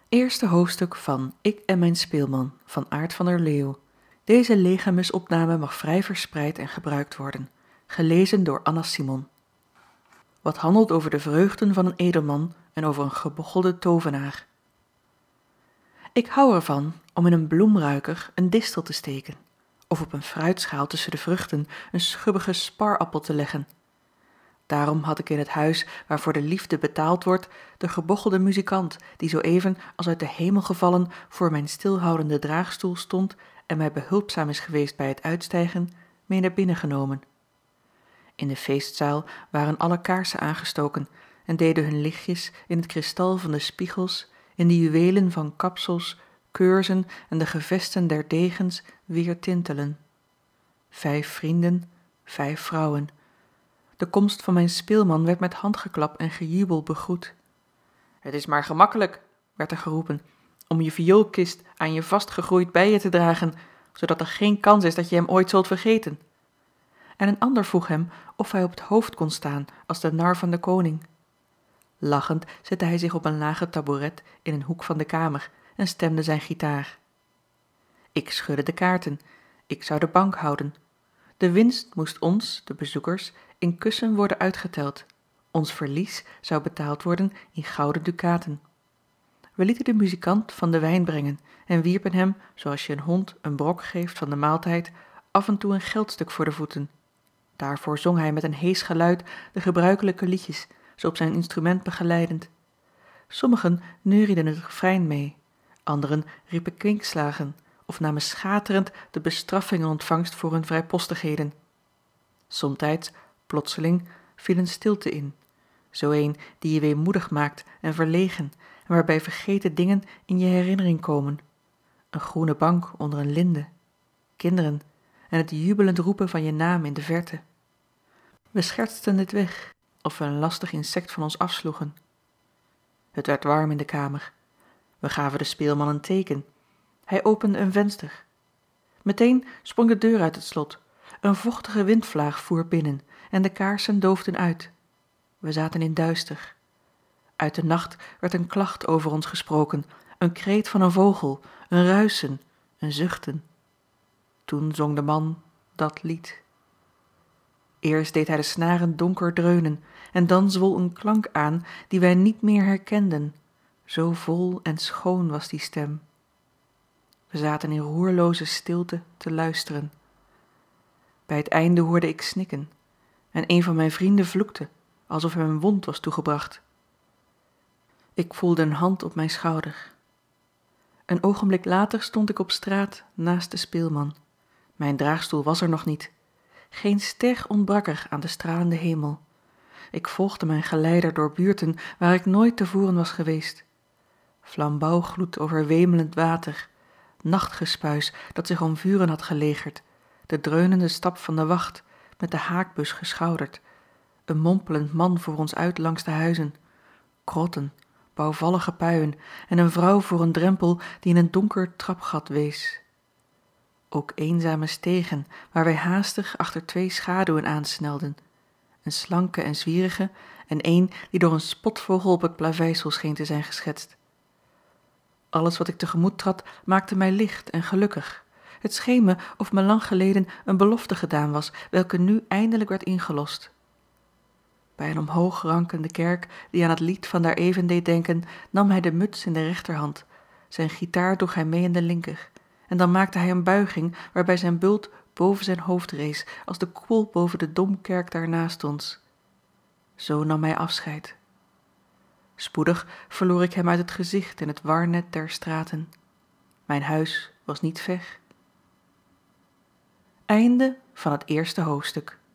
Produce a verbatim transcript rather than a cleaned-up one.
Eerste hoofdstuk van Ik en mijn speelman van Aart van der Leeuw. Deze legamusopname mag vrij verspreid en gebruikt worden. Gelezen door Anna Simon. Wat handelt over de vreugden van een edelman en over een gebochelden tovenaar. Ik hou ervan om in een bloemruiker een distel te steken, of op een fruitschaal tussen de vruchten een schubbige sparappel te leggen. Daarom had ik in het huis waarvoor de liefde betaald wordt de gebochelde muzikant die zoo even als uit de hemel gevallen voor mijn stilhoudende draagstoel stond en mij behulpzaam is geweest bij het uitstijgen, mee naar binnen genomen. In de feestzaal waren alle kaarsen aangestoken en deden hun lichtjes in het kristal van de spiegels, in de juwelen van kapsels, keurzen en de gevesten der degens weer tintelen. Vijf vrienden, vijf vrouwen. De komst van mijn speelman werd met handgeklap en gejubel begroet. Het is maar gemakkelijk, werd er geroepen, om je vioolkist aan je vastgegroeid bij je te dragen, zodat er geen kans is dat je hem ooit zult vergeten. En een ander vroeg hem of hij op het hoofd kon staan als de nar van de koning. Lachend zette hij zich op een lage tabouret in een hoek van de kamer en stemde zijn gitaar. Ik schudde de kaarten, ik zou de bank houden. De winst moest ons, de bezoekers, in kussen worden uitgeteld. Ons verlies zou betaald worden in gouden dukaten. We lieten de muzikant van de wijn brengen en wierpen hem, zoals je een hond een brok geeft van de maaltijd, af en toe een geldstuk voor de voeten. Daarvoor zong hij met een hees geluid de gebruikelijke liedjes, zo op zijn instrument begeleidend. Sommigen neurieden het refrein mee, anderen riepen kwinkslagen of namen schaterend de bestraffing in ontvangst voor hun vrijpostigheden. Somtijds, plotseling, viel een stilte in, zo een die je weemoedig maakt en verlegen en waarbij vergeten dingen in je herinnering komen. Een groene bank onder een linde, kinderen en het jubelend roepen van je naam in de verte. We schertsten dit weg, of we een lastig insect van ons afsloegen. Het werd warm in de kamer. We gaven de speelman een teken. Hij opende een venster. Meteen sprong de deur uit het slot. Een vochtige windvlaag voer binnen en de kaarsen doofden uit. We zaten in duister. Uit de nacht werd een klacht over ons gesproken, een kreet van een vogel, een ruisen, een zuchten. Toen zong de man dat lied. Eerst deed hij de snaren donker dreunen en dan zwol een klank aan die wij niet meer herkenden, zo vol en schoon was die stem. We zaten in roerloze stilte te luisteren. Bij het einde hoorde ik snikken en een van mijn vrienden vloekte, alsof hem een wond was toegebracht. Ik voelde een hand op mijn schouder. Een ogenblik later stond ik op straat naast de speelman. Mijn draagstoel was er nog niet. Geen ster ontbrak er aan de stralende hemel. Ik volgde mijn geleider door buurten waar ik nooit tevoren was geweest. Flambouwgloed over wemelend water, nachtgespuis dat zich om vuren had gelegerd, de dreunende stap van de wacht, met de haakbus geschouderd, een mompelend man voor ons uit langs de huizen, krotten, bouwvallige puien en een vrouw voor een drempel die in een donker trapgat wees. Ook eenzame stegen waar wij haastig achter twee schaduwen aansnelden, een slanke en zwierige en een die door een spotvogel op het plaveisel scheen te zijn geschetst. Alles wat ik tegemoet trad maakte mij licht en gelukkig. Het scheen me of me lang geleden een belofte gedaan was, welke nu eindelijk werd ingelost. Bij een omhoog rankende kerk, die aan het lied van daareven deed denken, nam hij de muts in de rechterhand, zijn gitaar droeg hij mee in de linker, en dan maakte hij een buiging waarbij zijn bult boven zijn hoofd rees, als de koepel boven de domkerk daarnaast ons. Zo nam hij afscheid. Spoedig verloor ik hem uit het gezicht in het warnet der straten. Mijn huis was niet ver. Einde van het eerste hoofdstuk.